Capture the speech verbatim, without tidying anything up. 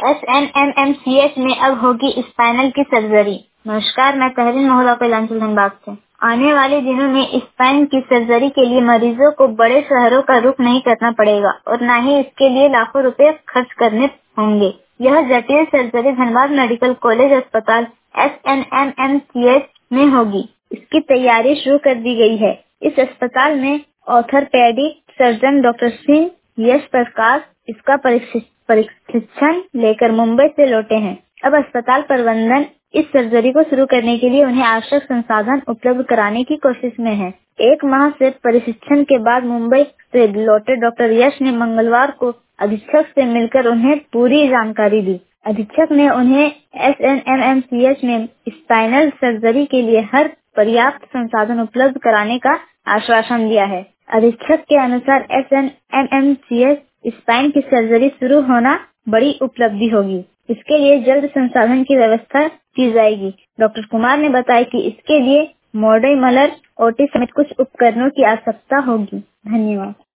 S N M M C H में अब होगी स्पाइनल की सर्जरी। नमस्कार, मैं तहरीन मोहल्ला कैलांचल धनबाद से। आने वाले दिनों में स्पाइन की सर्जरी के लिए मरीजों को बड़े शहरों का रुख नहीं करना पड़ेगा और न ही इसके लिए लाखों रुपए खर्च करने होंगे। यह जटिल सर्जरी धनबाद मेडिकल कॉलेज अस्पताल S N M M C H में होगी। इसकी तैयारी शुरू कर दी गई है। इस अस्पताल में orthopaedic surgeon doctor Singh Yash Prakash इसका प्रशिक्षण लेकर मुंबई से लौटे हैं। अब अस्पताल प्रबंधन इस सर्जरी को शुरू करने के लिए उन्हें आवश्यक संसाधन उपलब्ध कराने की कोशिश में है। एक माह से प्रशिक्षण के बाद मुंबई से लौटे डॉक्टर यश ने मंगलवार को अधीक्षक से मिलकर उन्हें पूरी जानकारी दी। अधीक्षक ने उन्हें S N M M C H में स्पाइनल सर्जरी के लिए हर पर्याप्त संसाधन उपलब्ध कराने का आश्वासन दिया है। अधीक्षक के अनुसार S N M M C H spine की सर्जरी शुरू होना बड़ी उपलब्धि होगी। इसके लिए जल्द संसाधन की व्यवस्था की जाएगी। डॉक्टर कुमार ने बताया कि इसके लिए मॉड्यूलर ओटी समेत कुछ उपकरणों की आवश्यकता होगी। धन्यवाद।